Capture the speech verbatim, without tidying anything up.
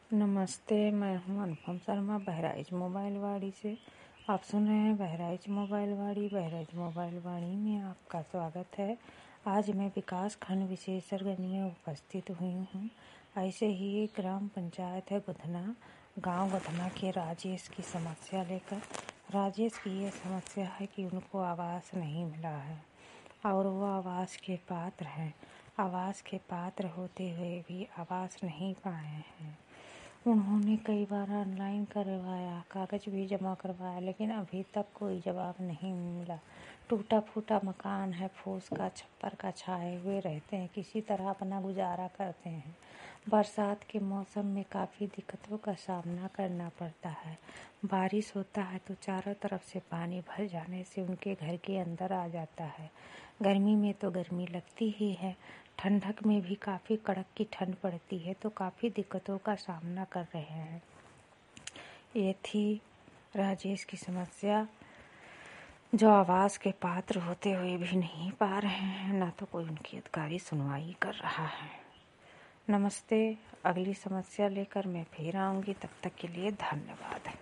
नमस्ते, मैं हूं अनुपम शर्मा बहराइच मोबाइल वाड़ी से। आप सुन रहे हैं बहराइच मोबाइल वाड़ी। बहराइच मोबाइल वाड़ी में आपका स्वागत है। आज मैं विकास खंड विशेषज्ञ में उपस्थित हुई हूं। ऐसे ही एक ग्राम पंचायत है गुधना, गांव गुधना के राजेश की समस्या लेकर। राजेश की ये समस्या है कि उनको आवास नहीं मिला है और वो आवास के पात्र हैं। आवास के पात्र होते हुए भी आवास नहीं पाए हैं। उन्होंने कई बार ऑनलाइन करवाया, कागज भी जमा करवाया, लेकिन अभी तक कोई जवाब नहीं मिला। टूटा फूटा मकान है, फूस का छप्पर का छाए हुए रहते हैं, किसी तरह अपना गुजारा करते हैं। बरसात के मौसम में काफ़ी दिक्कतों का सामना करना पड़ता है। बारिश होता है तो चारों तरफ से पानी भर जाने से उनके घर के अंदर आ जाता है। गर्मी में तो गर्मी लगती ही है, ठंडक में भी काफ़ी कड़क की ठंड पड़ती है, तो काफ़ी दिक्कतों का सामना कर रहे हैं। ये थी राजेश की समस्या, जो आवास के पात्र होते हुए भी नहीं पा रहे हैं, ना तो कोई उनकी अधिकारी सुनवाई कर रहा है। नमस्ते, अगली समस्या लेकर मैं फिर आऊँगी। तब तक के लिए धन्यवाद।